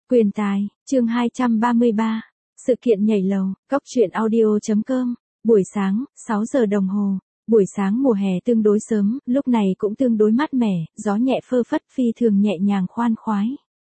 Quyền tài, chương 233. Sự kiện nhảy lầu, góc truyện audio.com. Buổi sáng, 6 giờ đồng hồ. Buổi sáng mùa hè tương đối sớm, lúc này cũng tương đối mát mẻ, gió nhẹ phơ phất phi thường nhẹ nhàng khoan khoái.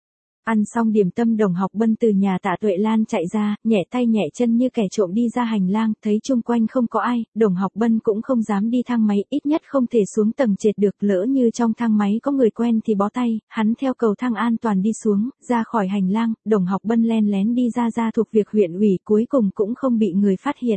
Ăn xong điểm tâm, Đồng Học Bân từ nhà Tạ Tuệ Lan chạy ra, nhẹ tay nhẹ chân như kẻ trộm đi ra hành lang, thấy chung quanh không có ai, Đồng Học Bân cũng không dám đi thang máy, ít nhất không thể xuống tầng trệt được, lỡ như trong thang máy có người quen thì bó tay, hắn theo cầu thang an toàn đi xuống, ra khỏi hành lang, Đồng Học Bân len lén đi ra thuộc việc huyện ủy, cuối cùng cũng không bị người phát hiện.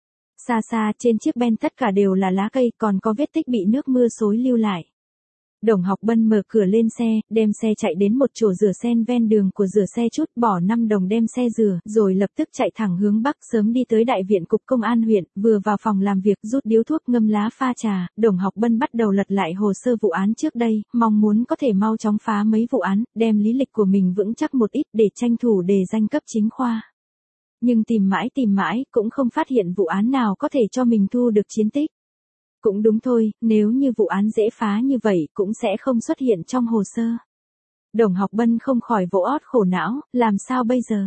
Xa xa trên chiếc ben tất cả đều là lá cây, còn có vết tích bị nước mưa xối lưu lại. Đồng Học Bân mở cửa lên xe, đem xe chạy đến một chỗ rửa sen ven đường của rửa xe chút, bỏ 5 đồng đem xe rửa, rồi lập tức chạy thẳng hướng bắc, sớm đi tới đại viện cục công an huyện, vừa vào phòng làm việc rút điếu thuốc ngâm lá pha trà, Đồng Học Bân bắt đầu lật lại hồ sơ vụ án trước đây, mong muốn có thể mau chóng phá mấy vụ án, đem lý lịch của mình vững chắc một ít để tranh thủ đề danh cấp chính khoa. Nhưng tìm mãi, cũng không phát hiện vụ án nào có thể cho mình thu được chiến tích. Cũng đúng thôi, nếu như vụ án dễ phá như vậy cũng sẽ không xuất hiện trong hồ sơ. Đồng Học Bân không khỏi vỗ ót khổ não, làm sao bây giờ?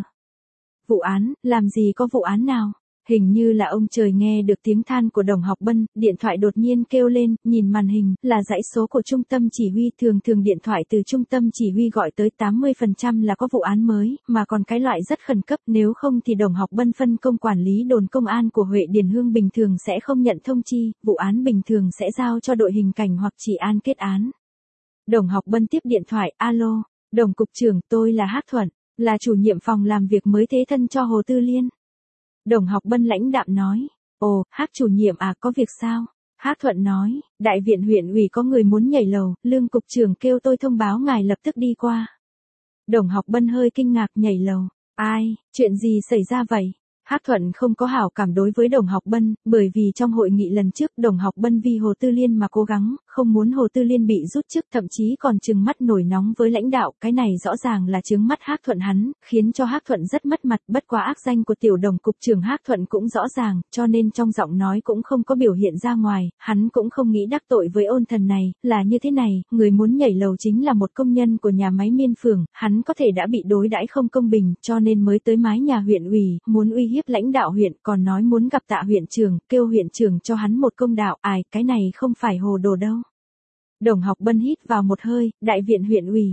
Vụ án, làm gì có vụ án nào? Hình như là ông trời nghe được tiếng than của Đồng Học Bân, điện thoại đột nhiên kêu lên, nhìn màn hình, là dãy số của trung tâm chỉ huy, thường điện thoại từ trung tâm chỉ huy gọi tới 80% là có vụ án mới, mà còn cái loại rất khẩn cấp, nếu không thì Đồng Học Bân phân công quản lý đồn công an của Huệ Điền Hương bình thường sẽ không nhận thông chi, vụ án bình thường sẽ giao cho đội hình cảnh hoặc chỉ an kết án. Đồng Học Bân tiếp điện thoại, alo, Đồng cục trưởng, tôi là Hắc Thuận, là chủ nhiệm phòng làm việc mới thế thân cho Hồ Tư Liên. Đồng Học Bân lãnh đạm nói, ồ, Hắc chủ nhiệm à, có việc sao? Hắc Thuận nói, đại viện huyện ủy có người muốn nhảy lầu, Lương cục trưởng kêu tôi thông báo ngài lập tức đi qua. Đồng Học Bân hơi kinh ngạc, nhảy lầu, ai, chuyện gì xảy ra vậy? Hắc Thuận không có hảo cảm đối với Đồng Học Bân, bởi vì trong hội nghị lần trước Đồng Học Bân vì Hồ Tư Liên mà cố gắng, không muốn Hồ Tư Liên bị rút chức, thậm chí còn trừng mắt nổi nóng với lãnh đạo, cái này rõ ràng là chướng mắt Hắc Thuận hắn, khiến cho Hắc Thuận rất mất mặt, bất quá ác danh của tiểu Đồng cục trưởng Hắc Thuận cũng rõ ràng, cho nên trong giọng nói cũng không có biểu hiện ra ngoài, hắn cũng không nghĩ đắc tội với ôn thần này, là như thế này, người muốn nhảy lầu chính là một công nhân của nhà máy Miên Phường, hắn có thể đã bị đối đãi không công bình, cho nên mới tới mái nhà huyện ủy, muốn uy hiếp lãnh đạo huyện, còn nói muốn gặp Tạ huyện trưởng, kêu huyện trưởng cho hắn một công đạo, ai, cái này không phải hồ đồ đâu. Đồng Học Bân hít vào một hơi, đại viện huyện ủy.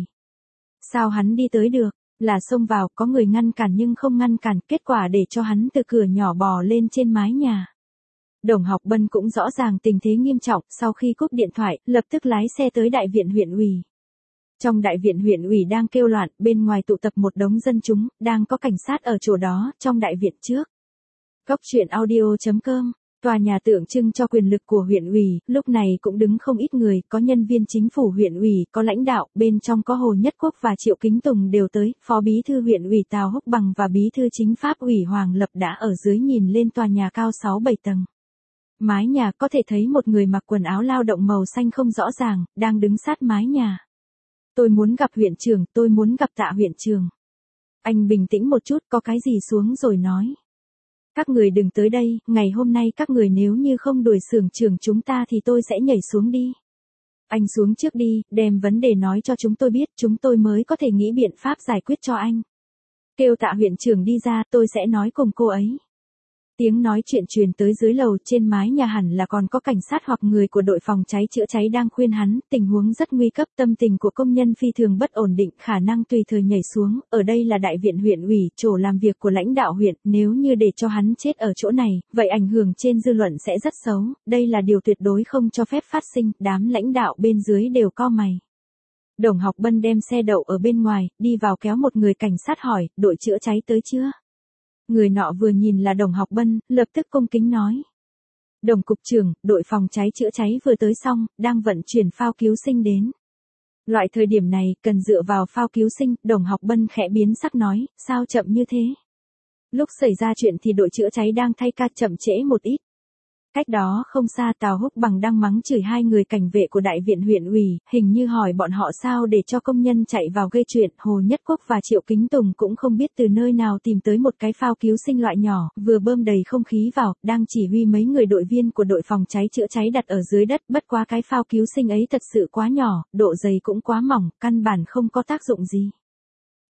Sao hắn đi tới được, là xông vào, có người ngăn cản nhưng không ngăn cản, kết quả để cho hắn từ cửa nhỏ bò lên trên mái nhà. Đồng Học Bân cũng rõ ràng tình thế nghiêm trọng, sau khi cúp điện thoại, lập tức lái xe tới đại viện huyện ủy. Trong đại viện huyện ủy đang kêu loạn, bên ngoài tụ tập một đống dân chúng, đang có cảnh sát ở chỗ đó, trong đại viện trước. Góc truyện audio.com. Tòa nhà tượng trưng cho quyền lực của huyện ủy, lúc này cũng đứng không ít người, có nhân viên chính phủ huyện ủy, có lãnh đạo, bên trong có Hồ Nhất Quốc và Triệu Kính Tùng đều tới, phó bí thư huyện ủy Tào Húc Bằng và bí thư chính pháp ủy Hoàng Lập đã ở dưới nhìn lên tòa nhà cao 6-7 tầng. Mái nhà có thể thấy một người mặc quần áo lao động màu xanh không rõ ràng, đang đứng sát mái nhà. Tôi muốn gặp huyện trưởng, tôi muốn gặp Tạ huyện trưởng. Anh bình tĩnh một chút, có cái gì xuống rồi nói. Các người đừng tới đây, ngày hôm nay các người nếu như không đuổi xưởng trưởng chúng ta thì tôi sẽ nhảy xuống đi. Anh xuống trước đi, đem vấn đề nói cho chúng tôi biết, chúng tôi mới có thể nghĩ biện pháp giải quyết cho anh. Kêu Tạ huyện trưởng đi ra, tôi sẽ nói cùng cô ấy. Tiếng nói chuyện truyền tới dưới lầu, trên mái nhà hẳn là còn có cảnh sát hoặc người của đội phòng cháy chữa cháy đang khuyên hắn, tình huống rất nguy cấp, tâm tình của công nhân phi thường bất ổn định, khả năng tùy thời nhảy xuống, ở đây là đại viện huyện ủy, chỗ làm việc của lãnh đạo huyện, nếu như để cho hắn chết ở chỗ này, vậy ảnh hưởng trên dư luận sẽ rất xấu, đây là điều tuyệt đối không cho phép phát sinh, đám lãnh đạo bên dưới đều cau mày. Đồng Học Bân đem xe đậu ở bên ngoài, đi vào kéo một người cảnh sát hỏi, đội chữa cháy tới chưa? Người nọ vừa nhìn là Đồng Học Bân, lập tức cung kính nói. Đồng cục trưởng, đội phòng cháy chữa cháy vừa tới xong, đang vận chuyển phao cứu sinh đến. Loại thời điểm này, cần dựa vào phao cứu sinh, Đồng Học Bân khẽ biến sắc nói, sao chậm như thế? Lúc xảy ra chuyện thì đội chữa cháy đang thay ca, chậm trễ một ít. Cách đó không xa, Tào Húc Bằng đang mắng chửi hai người cảnh vệ của đại viện huyện ủy, hình như hỏi bọn họ sao để cho công nhân chạy vào gây chuyện. Hồ Nhất Quốc và Triệu Kính Tùng cũng không biết từ nơi nào tìm tới một cái phao cứu sinh loại nhỏ, vừa bơm đầy không khí vào, đang chỉ huy mấy người đội viên của đội phòng cháy chữa cháy đặt ở dưới đất, bất quá cái phao cứu sinh ấy thật sự quá nhỏ, độ dày cũng quá mỏng, căn bản không có tác dụng gì.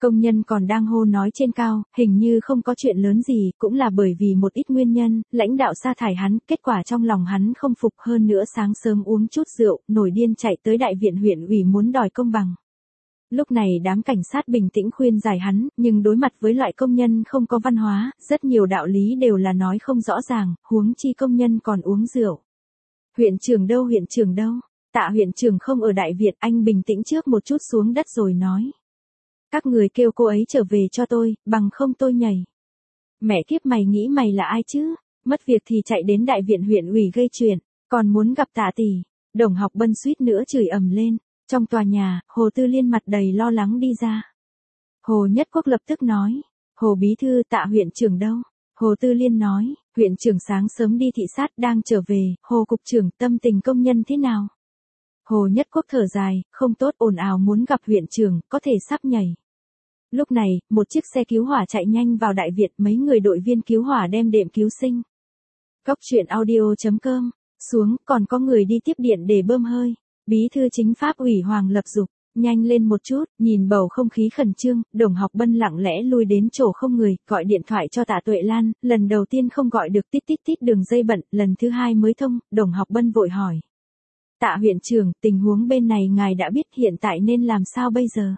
Công nhân còn đang hô nói trên cao, hình như không có chuyện lớn gì, cũng là bởi vì một ít nguyên nhân, lãnh đạo sa thải hắn, kết quả trong lòng hắn không phục, hơn nữa sáng sớm uống chút rượu, nổi điên chạy tới đại viện huyện ủy muốn đòi công bằng. Lúc này đám cảnh sát bình tĩnh khuyên giải hắn, nhưng đối mặt với loại công nhân không có văn hóa, rất nhiều đạo lý đều là nói không rõ ràng, huống chi công nhân còn uống rượu. Huyện trưởng đâu, huyện trưởng đâu? Tạ huyện trưởng không ở đại viện, anh bình tĩnh trước một chút xuống đất rồi nói. Các người kêu cô ấy trở về cho tôi, bằng không tôi nhảy. Mẹ kiếp, mày nghĩ mày là ai chứ? Mất việc thì chạy đến đại viện huyện ủy gây chuyện, còn muốn gặp Tạ tỷ. Đồng Học Bân suýt nữa chửi ầm lên. Trong tòa nhà, Hồ Tư Liên mặt đầy lo lắng đi ra. Hồ Nhất Quốc lập tức nói. Hồ bí thư, Tạ huyện trưởng đâu? Hồ Tư Liên nói, huyện trưởng sáng sớm đi thị sát đang trở về. Hồ cục trưởng, tâm tình công nhân thế nào? Hồ Nhất Quốc thở dài, không tốt, ồn ào muốn gặp huyện trưởng, có thể sắp nhảy. Lúc này, một chiếc xe cứu hỏa chạy nhanh vào đại viện, mấy người đội viên cứu hỏa đem đệm cứu sinh. Góc truyện audio.com, xuống, còn có người đi tiếp điện để bơm hơi. Bí thư chính pháp ủy Hoàng Lập dục, nhanh lên một chút, nhìn bầu không khí khẩn trương, Đồng Học Bân lặng lẽ lui đến chỗ không người, gọi điện thoại cho Tạ Tuệ Lan, lần đầu tiên không gọi được, tít tít tít đường dây bận, lần thứ hai mới thông, Đồng Học Bân vội hỏi. Tạ huyện trưởng, tình huống bên này ngài đã biết, hiện tại nên làm sao bây giờ?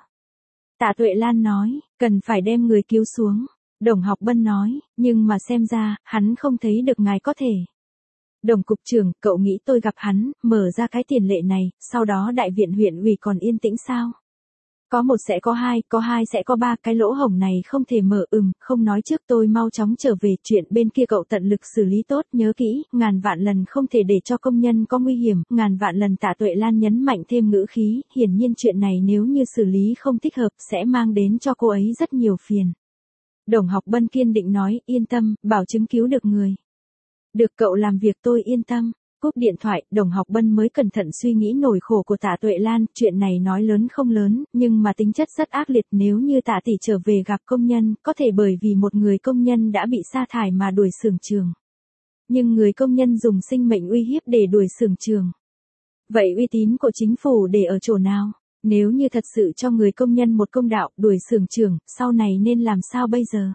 Tạ Tuệ Lan nói, cần phải đem người cứu xuống. Đồng Học Bân nói, nhưng mà xem ra, hắn không thấy được ngài có thể. Đồng cục trưởng, cậu nghĩ tôi gặp hắn, mở ra cái tiền lệ này, sau đó đại viện huyện ủy còn yên tĩnh sao? Có một sẽ có hai sẽ có ba, cái lỗ hổng này không thể mở, không nói trước, tôi mau chóng trở về, chuyện bên kia cậu tận lực xử lý tốt, nhớ kỹ, ngàn vạn lần không thể để cho công nhân có nguy hiểm, ngàn vạn lần. Tạ Tuệ Lan nhấn mạnh thêm ngữ khí, hiển nhiên chuyện này nếu như xử lý không thích hợp, sẽ mang đến cho cô ấy rất nhiều phiền. Đồng Học Bân kiên định nói, yên tâm, bảo chứng cứu được người. Được, cậu làm việc tôi yên tâm. Cúp điện thoại, Đồng Học Bân mới cẩn thận suy nghĩ nỗi khổ của Tạ Tuệ Lan, chuyện này nói lớn không lớn, nhưng mà tính chất rất ác liệt, nếu như Tạ tỷ trở về gặp công nhân, có thể bởi vì một người công nhân đã bị sa thải mà đuổi xưởng trường. Nhưng người công nhân dùng sinh mệnh uy hiếp để đuổi xưởng trường. Vậy uy tín của chính phủ để ở chỗ nào? Nếu như thật sự cho người công nhân một công đạo, đuổi xưởng trường, sau này nên làm sao bây giờ?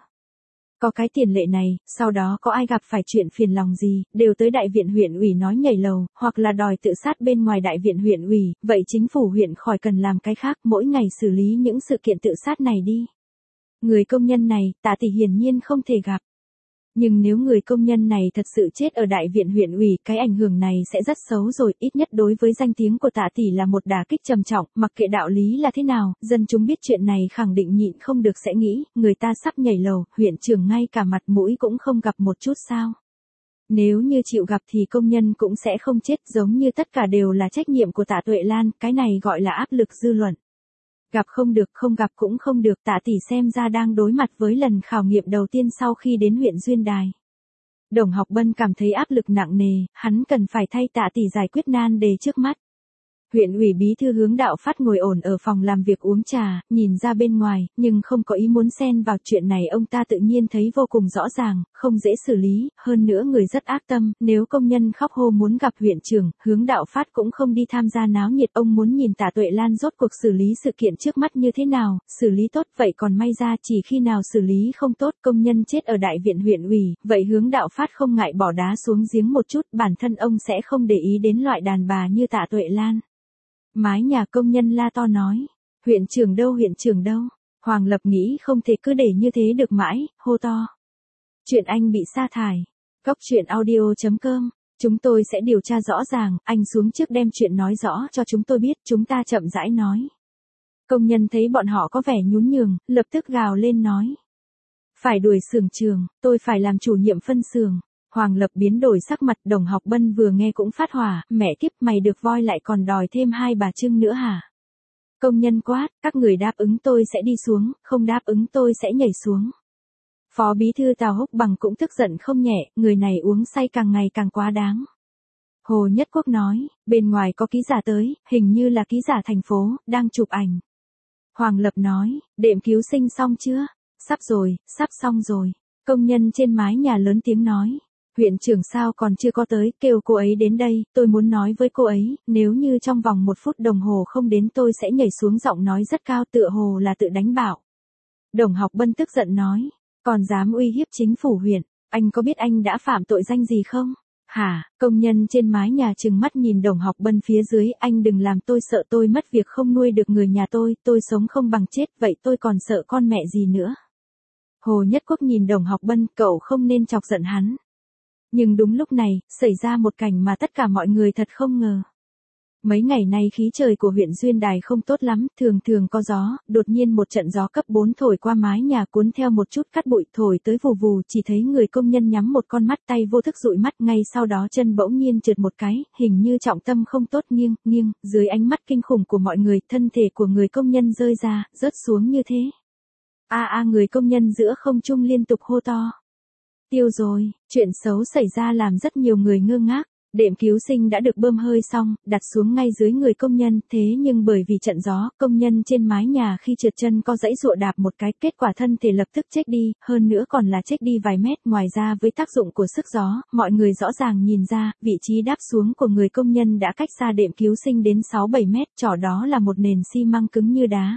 Có cái tiền lệ này, sau đó có ai gặp phải chuyện phiền lòng gì, đều tới đại viện huyện ủy nói nhảy lầu, hoặc là đòi tự sát bên ngoài đại viện huyện ủy, vậy chính phủ huyện khỏi cần làm cái khác, mỗi ngày xử lý những sự kiện tự sát này đi. Người công nhân này, Tạ tỷ hiển nhiên không thể gặp. Nhưng nếu người công nhân này thật sự chết ở đại viện huyện ủy, cái ảnh hưởng này sẽ rất xấu rồi, ít nhất đối với danh tiếng của Tạ tỷ là một đả kích trầm trọng, mặc kệ đạo lý là thế nào, dân chúng biết chuyện này khẳng định nhịn không được sẽ nghĩ, người ta sắp nhảy lầu, huyện trưởng ngay cả mặt mũi cũng không gặp một chút sao. Nếu như chịu gặp thì công nhân cũng sẽ không chết, giống như tất cả đều là trách nhiệm của Tạ Tuệ Lan, cái này gọi là áp lực dư luận. Gặp không được, không gặp cũng không được, Tạ tỷ xem ra đang đối mặt với lần khảo nghiệm đầu tiên sau khi đến huyện Duyên Đài. Đồng Học Bân cảm thấy áp lực nặng nề, hắn cần phải thay Tạ tỷ giải quyết nan đề trước mắt. Huyện ủy bí thư Hướng Đạo Phát ngồi ổn ở phòng làm việc uống trà, nhìn ra bên ngoài, nhưng không có ý muốn xen vào chuyện này, ông ta tự nhiên thấy vô cùng rõ ràng, không dễ xử lý, hơn nữa người rất ác tâm, nếu công nhân khóc hô muốn gặp huyện trưởng, Hướng Đạo Phát cũng không đi tham gia náo nhiệt, ông muốn nhìn Tạ Tuệ Lan rốt cuộc xử lý sự kiện trước mắt như thế nào, xử lý tốt vậy còn may ra, chỉ khi nào xử lý không tốt, công nhân chết ở đại viện huyện ủy, vậy Hướng Đạo Phát không ngại bỏ đá xuống giếng một chút, bản thân ông sẽ không để ý đến loại đàn bà như Tạ Tuệ Lan. Mái nhà công nhân la to nói, huyện trưởng đâu, huyện trưởng đâu? Hoàng Lập nghĩ không thể cứ để như thế được mãi, hô to. Chuyện anh bị sa thải. Góc truyện audio.com, chúng tôi sẽ điều tra rõ ràng, anh xuống trước đem chuyện nói rõ cho chúng tôi biết, chúng ta chậm rãi nói. Công nhân thấy bọn họ có vẻ nhún nhường, lập tức gào lên nói. Phải đuổi xưởng trường, tôi phải làm chủ nhiệm phân xưởng. Hoàng Lập biến đổi sắc mặt, Đồng Học Bân vừa nghe cũng phát hỏa, mẹ kiếp, mày được voi lại còn đòi thêm 2 bà trưng nữa hả? Công nhân quát, các người đáp ứng tôi sẽ đi xuống, không đáp ứng tôi sẽ nhảy xuống. Phó bí thư Tào Húc Bằng cũng tức giận không nhẹ, người này uống say càng ngày càng quá đáng. Hồ Nhất Quốc nói, bên ngoài có ký giả tới, hình như là ký giả thành phố, đang chụp ảnh. Hoàng Lập nói, đệm cứu sinh xong chưa? Sắp rồi, sắp xong rồi. Công nhân trên mái nhà lớn tiếng nói. Huyện trưởng sao còn chưa có tới, kêu cô ấy đến đây, tôi muốn nói với cô ấy, nếu như trong vòng 1 phút đồng hồ không đến tôi sẽ nhảy xuống, giọng nói rất cao tựa hồ là tự đánh bảo. Đồng Học Bân tức giận nói, còn dám uy hiếp chính phủ huyện, anh có biết anh đã phạm tội danh gì không? Hả, công nhân trên mái nhà trừng mắt nhìn Đồng Học Bân phía dưới, anh đừng làm tôi sợ, tôi mất việc không nuôi được người nhà tôi sống không bằng chết, vậy tôi còn sợ con mẹ gì nữa. Hồ Nhất Quốc nhìn Đồng Học Bân, cậu không nên chọc giận hắn. Nhưng đúng lúc này, xảy ra một cảnh mà tất cả mọi người thật không ngờ. Mấy ngày nay khí trời của huyện Duyên Đài không tốt lắm, thường thường có gió, đột nhiên một trận gió cấp 4 thổi qua mái nhà cuốn theo một chút cát bụi thổi tới vù vù, chỉ thấy người công nhân nhắm một con mắt, tay vô thức dụi mắt, ngay sau đó chân bỗng nhiên trượt một cái, hình như trọng tâm không tốt, nghiêng, dưới ánh mắt kinh khủng của mọi người, thân thể của người công nhân rơi ra, rớt xuống như thế. Người công nhân giữa không trung liên tục hô to. Tiêu rồi, chuyện xấu xảy ra làm rất nhiều người ngơ ngác. Đệm cứu sinh đã được bơm hơi xong, đặt xuống ngay dưới người công nhân, thế nhưng bởi vì trận gió, công nhân trên mái nhà khi trượt chân có dãy dụa đạp một cái, kết quả thân thể lập tức chết đi, hơn nữa còn là chết đi vài mét. Ngoài ra với tác dụng của sức gió, mọi người rõ ràng nhìn ra, vị trí đáp xuống của người công nhân đã cách xa đệm cứu sinh đến 6-7 mét, trỏ đó là một nền xi măng cứng như đá.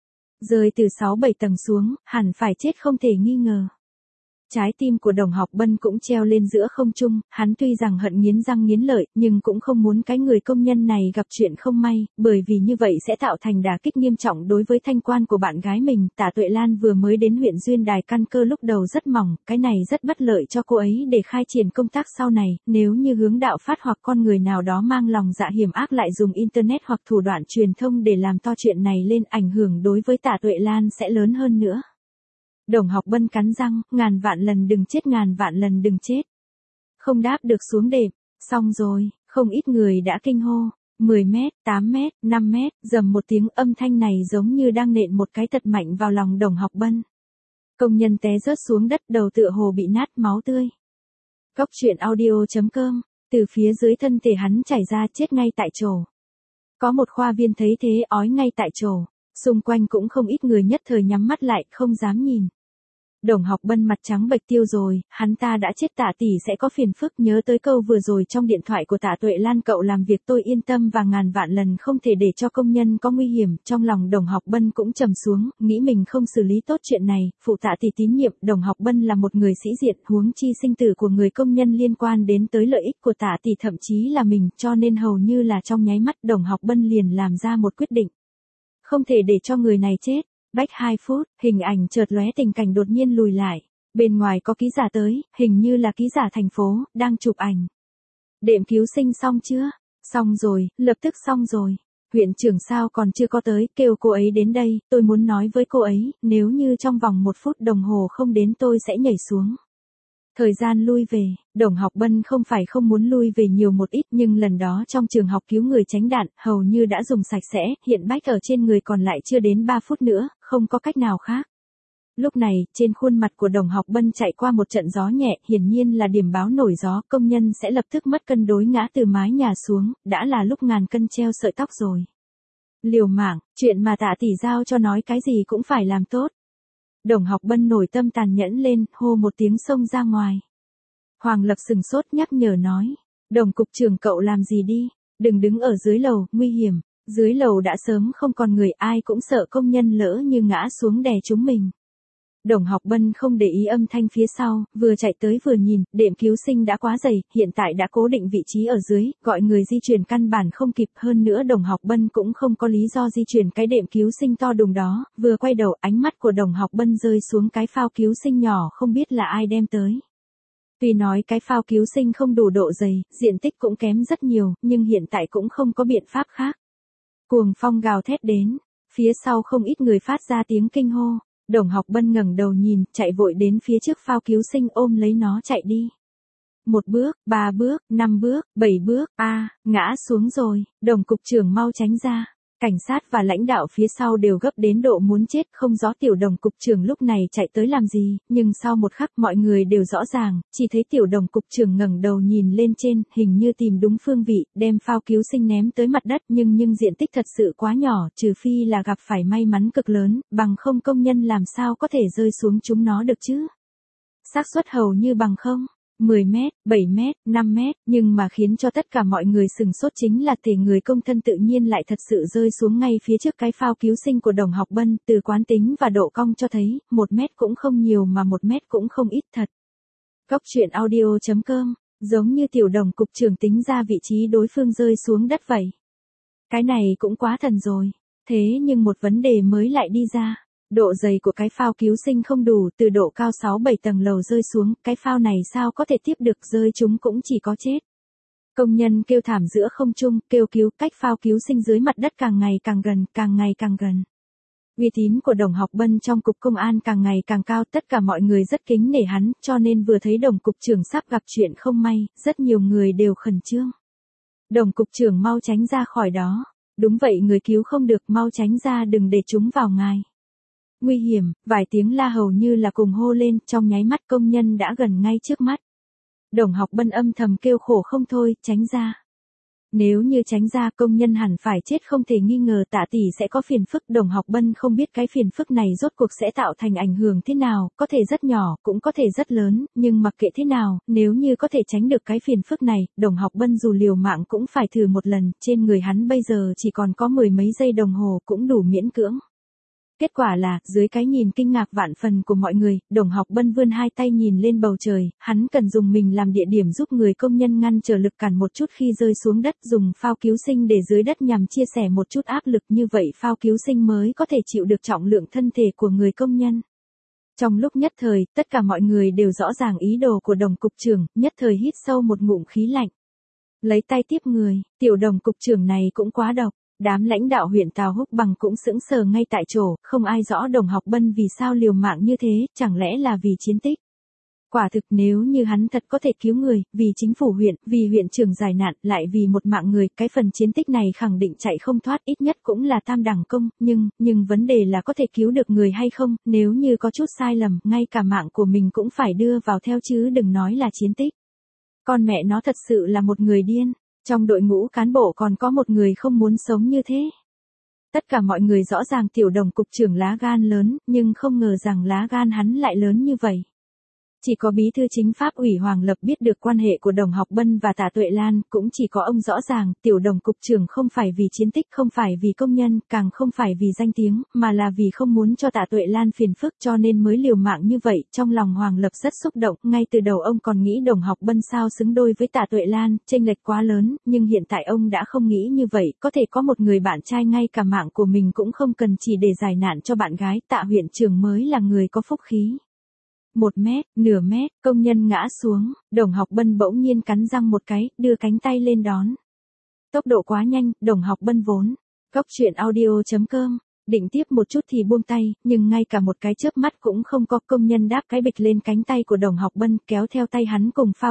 Rơi từ 6-7 tầng xuống, hẳn phải chết không thể nghi ngờ. Trái tim của Đồng Học Bân cũng treo lên giữa không trung, hắn tuy rằng hận nghiến răng nghiến lợi, nhưng cũng không muốn cái người công nhân này gặp chuyện không may, bởi vì như vậy sẽ tạo thành đả kích nghiêm trọng đối với thanh quan của bạn gái mình. Tạ Tuệ Lan vừa mới đến huyện Duyên Đài, căn cơ lúc đầu rất mỏng, cái này rất bất lợi cho cô ấy để khai triển công tác sau này, nếu như Hướng Đạo Phát hoặc con người nào đó mang lòng dạ hiểm ác lại dùng internet hoặc thủ đoạn truyền thông để làm to chuyện này lên, ảnh hưởng đối với Tạ Tuệ Lan sẽ lớn hơn nữa. Đồng Học Bân cắn răng, ngàn vạn lần đừng chết, ngàn vạn lần đừng chết. Không đáp được xuống đệm, xong rồi, không ít người đã kinh hô, 10 mét, 8 mét, 5 mét, rầm một tiếng, âm thanh này giống như đang nện một cái thật mạnh vào lòng Đồng Học Bân. Công nhân té rớt xuống đất, đầu tựa hồ bị nát, máu tươi. Cóc truyện audio.com, từ phía dưới thân thể hắn chảy ra, chết ngay tại chỗ. Có một khoa viên thấy thế ói ngay tại chỗ, xung quanh cũng không ít người nhất thời nhắm mắt lại, không dám nhìn. Đồng Học Bân mặt trắng bệch, tiêu rồi, hắn ta đã chết, Tạ tỷ sẽ có phiền phức, nhớ tới câu vừa rồi trong điện thoại của Tạ Tuệ Lan, cậu làm việc tôi yên tâm và ngàn vạn lần không thể để cho công nhân có nguy hiểm. Trong lòng Đồng Học Bân cũng trầm xuống, nghĩ mình không xử lý tốt chuyện này, phụ Tạ tỷ tín nhiệm. Đồng Học Bân là một người sĩ diện, huống chi sinh tử của người công nhân liên quan đến tới lợi ích của Tạ tỷ, thậm chí là mình, cho nên hầu như là trong nháy mắt Đồng Học Bân liền làm ra một quyết định. Không thể để cho người này chết. Back 2 phút, hình ảnh chợt lóe, tình cảnh đột nhiên lùi lại. Bên ngoài có ký giả tới, hình như là ký giả thành phố, đang chụp ảnh. Đệm cứu sinh xong chưa? Xong rồi, lập tức xong rồi. Huyện trưởng sao còn chưa có tới, kêu cô ấy đến đây, tôi muốn nói với cô ấy, nếu như trong vòng 1 phút đồng hồ không đến tôi sẽ nhảy xuống. Thời gian lui về, Đồng Học Bân không phải không muốn lui về nhiều một ít, nhưng lần đó trong trường học cứu người tránh đạn, hầu như đã dùng sạch sẽ, hiện bách ở trên người còn lại chưa đến 3 phút nữa, không có cách nào khác. Lúc này, trên khuôn mặt của Đồng Học Bân chạy qua một trận gió nhẹ, hiển nhiên là điểm báo nổi gió, công nhân sẽ lập tức mất cân đối ngã từ mái nhà xuống, đã là lúc ngàn cân treo sợi tóc rồi. Liều mạng, chuyện mà Tạ tỷ giao cho nói cái gì cũng phải làm tốt. Đồng Học Bân nổi tâm tàn nhẫn lên, hô một tiếng xông ra ngoài. Hoàng Lập sừng sốt nhắc nhở nói, Đồng cục trưởng cậu làm gì đi, đừng đứng ở dưới lầu, nguy hiểm, dưới lầu đã sớm không còn người, ai cũng sợ công nhân lỡ như ngã xuống đè chúng mình. Đồng Học Bân không để ý âm thanh phía sau, vừa chạy tới vừa nhìn, đệm cứu sinh đã quá dày, hiện tại đã cố định vị trí ở dưới, gọi người di chuyển căn bản không kịp, hơn nữa Đồng Học Bân cũng không có lý do di chuyển cái đệm cứu sinh to đùng đó, vừa quay đầu ánh mắt của Đồng Học Bân rơi xuống cái phao cứu sinh nhỏ không biết là ai đem tới. Tuy nói cái phao cứu sinh không đủ độ dày, diện tích cũng kém rất nhiều, nhưng hiện tại cũng không có biện pháp khác. Cuồng phong gào thét đến, phía sau không ít người phát ra tiếng kinh hô. Đồng Học Bân ngẩng đầu nhìn, chạy vội đến phía trước phao cứu sinh, ôm lấy nó chạy đi. 1 bước, 3 bước, 5 bước, 7 bước, ngã xuống rồi, Đồng cục trưởng mau tránh ra. Cảnh sát và lãnh đạo phía sau đều gấp đến độ muốn chết, không rõ tiểu Đồng cục trưởng lúc này chạy tới làm gì, nhưng sau một khắc mọi người đều rõ ràng, chỉ thấy tiểu Đồng cục trưởng ngẩng đầu nhìn lên trên, hình như tìm đúng phương vị, đem phao cứu sinh ném tới mặt đất, nhưng diện tích thật sự quá nhỏ, trừ phi là gặp phải may mắn cực lớn, bằng không công nhân làm sao có thể rơi xuống chúng nó được chứ. Xác suất hầu như bằng không. 10 mét, 7 mét, 5 mét, nhưng mà khiến cho tất cả mọi người sừng sốt chính là thể người công thân tự nhiên lại thật sự rơi xuống ngay phía trước cái phao cứu sinh của Đồng Học Bân, từ quán tính và độ cong cho thấy, 1 mét cũng không nhiều mà 1 mét cũng không ít thật. Góc truyện audio.com, giống như tiểu Đồng cục trưởng tính ra vị trí đối phương rơi xuống đất vậy. Cái này cũng quá thần rồi, thế nhưng một vấn đề mới lại đi ra. Độ dày của cái phao cứu sinh không đủ, từ độ cao 6-7 tầng lầu rơi xuống, cái phao này sao có thể tiếp được, rơi chúng cũng chỉ có chết. Công nhân kêu thảm giữa không trung, kêu cứu, cách phao cứu sinh dưới mặt đất càng ngày càng gần, càng ngày càng gần. Uy tín của Đồng Học Bân trong cục công an càng ngày càng cao, tất cả mọi người rất kính nể hắn, cho nên vừa thấy Đồng cục trưởng sắp gặp chuyện không may, rất nhiều người đều khẩn trương. Đồng cục trưởng mau tránh ra khỏi đó. Đúng vậy, người cứu không được, mau tránh ra, đừng để chúng vào ngài. Nguy hiểm, vài tiếng la hầu như là cùng hô lên, trong nháy mắt công nhân đã gần ngay trước mắt. Đồng Học Bân âm thầm kêu khổ không thôi, tránh ra. Nếu như tránh ra, công nhân hẳn phải chết không thể nghi ngờ, Tạ tỷ sẽ có phiền phức. Đồng Học Bân không biết cái phiền phức này rốt cuộc sẽ tạo thành ảnh hưởng thế nào, có thể rất nhỏ, cũng có thể rất lớn, nhưng mặc kệ thế nào, nếu như có thể tránh được cái phiền phức này, Đồng Học Bân dù liều mạng cũng phải thử một lần, trên người hắn bây giờ chỉ còn có 10 mấy giây đồng hồ cũng đủ miễn cưỡng. Kết quả là, dưới cái nhìn kinh ngạc vạn phần của mọi người, Đồng Học Bân vươn hai tay nhìn lên bầu trời, hắn cần dùng mình làm địa điểm giúp người công nhân ngăn trở lực cản một chút khi rơi xuống đất, dùng phao cứu sinh để dưới đất nhằm chia sẻ một chút áp lực, như vậy phao cứu sinh mới có thể chịu được trọng lượng thân thể của người công nhân. Trong lúc nhất thời, tất cả mọi người đều rõ ràng ý đồ của Đồng cục trưởng, nhất thời hít sâu một ngụm khí lạnh. Lấy tay tiếp người, tiểu Đồng cục trưởng này cũng quá độc. Đám lãnh đạo huyện Tào Húc Bằng cũng sững sờ ngay tại chỗ, không ai rõ Đồng Học Bân vì sao liều mạng như thế, chẳng lẽ là vì chiến tích. Quả thực nếu như hắn thật có thể cứu người, vì chính phủ huyện, vì huyện trưởng giải nạn, lại vì một mạng người, cái phần chiến tích này khẳng định chạy không thoát, ít nhất cũng là tam đẳng công, nhưng vấn đề là có thể cứu được người hay không, nếu như có chút sai lầm, ngay cả mạng của mình cũng phải đưa vào theo chứ đừng nói là chiến tích. Con mẹ nó thật sự là một người điên. Trong đội ngũ cán bộ còn có một người không muốn sống như thế. Tất cả mọi người rõ ràng tiểu Đồng cục trưởng lá gan lớn, nhưng không ngờ rằng lá gan hắn lại lớn như vậy. Chỉ có bí thư chính pháp ủy Hoàng Lập biết được quan hệ của Đồng Học Bân và Tạ Tuệ Lan, cũng chỉ có ông rõ ràng, tiểu Đồng cục trưởng không phải vì chiến tích, không phải vì công nhân, càng không phải vì danh tiếng, mà là vì không muốn cho Tạ Tuệ Lan phiền phức, cho nên mới liều mạng như vậy. Trong lòng Hoàng Lập rất xúc động, ngay từ đầu ông còn nghĩ Đồng Học Bân sao xứng đôi với Tạ Tuệ Lan, chênh lệch quá lớn, nhưng hiện tại ông đã không nghĩ như vậy, có thể có một người bạn trai ngay cả mạng của mình cũng không cần chỉ để giải nạn cho bạn gái, Tạ huyện trưởng mới là người có phúc khí. 1 mét, nửa mét, công nhân ngã xuống, Đồng Học Bân bỗng nhiên cắn răng một cái, đưa cánh tay lên đón. Tốc độ quá nhanh, Đồng Học Bân vốn. Góc truyện audio.com, định tiếp một chút thì buông tay, nhưng ngay cả một cái chớp mắt cũng không có, công nhân đáp cái bịch lên cánh tay của Đồng Học Bân, kéo theo tay hắn cùng phao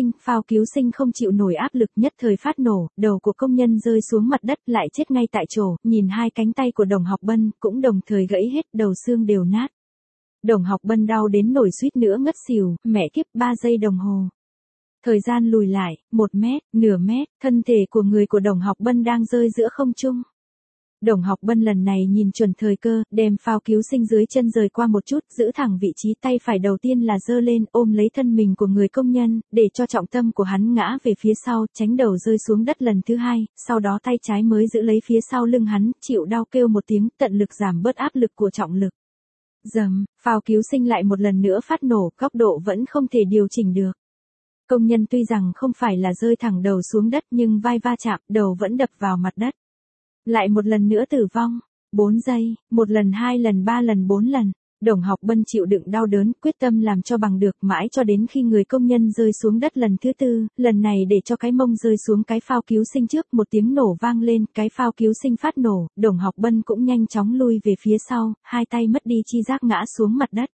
cứu sinh không chịu nổi áp lực nhất thời phát nổ, đầu của công nhân rơi xuống mặt đất lại chết ngay tại chỗ, nhìn hai cánh tay của Đồng Học Bân cũng đồng thời gãy hết, đầu xương đều nát. Đồng Học Bân đau đến nổi suýt nữa ngất xỉu, mẹ kiếp 3 giây đồng hồ. Thời gian lùi lại, 1 mét, nửa mét, thân thể của người của Đồng Học Bân đang rơi giữa không trung. Đồng Học Bân lần này nhìn chuẩn thời cơ, đem phao cứu sinh dưới chân rời qua một chút, giữ thẳng vị trí, tay phải đầu tiên là giơ lên, ôm lấy thân mình của người công nhân, để cho trọng tâm của hắn ngã về phía sau, tránh đầu rơi xuống đất lần thứ hai, sau đó tay trái mới giữ lấy phía sau lưng hắn, chịu đau kêu một tiếng, tận lực giảm bớt áp lực của trọng lực. Dầm, phao cứu sinh lại một lần nữa phát nổ, góc độ vẫn không thể điều chỉnh được. Công nhân tuy rằng không phải là rơi thẳng đầu xuống đất nhưng vai va chạm, đầu vẫn đập vào mặt đất. Lại một lần nữa tử vong. 4 giây, 1 lần 2 lần 3 lần 4 lần. Đồng Học Bân chịu đựng đau đớn, quyết tâm làm cho bằng được, mãi cho đến khi người công nhân rơi xuống đất lần thứ 4, lần này để cho cái mông rơi xuống cái phao cứu sinh trước, một tiếng nổ vang lên, cái phao cứu sinh phát nổ, Đồng Học Bân cũng nhanh chóng lui về phía sau, hai tay mất đi chi giác ngã xuống mặt đất.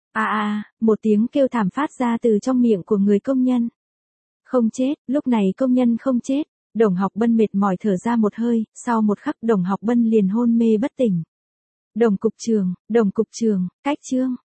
Một tiếng kêu thảm phát ra từ trong miệng của người công nhân. Không chết, lúc này công nhân không chết, Đồng Học Bân mệt mỏi thở ra một hơi, sau một khắc Đồng Học Bân liền hôn mê bất tỉnh. Đồng cục trưởng, cách chương.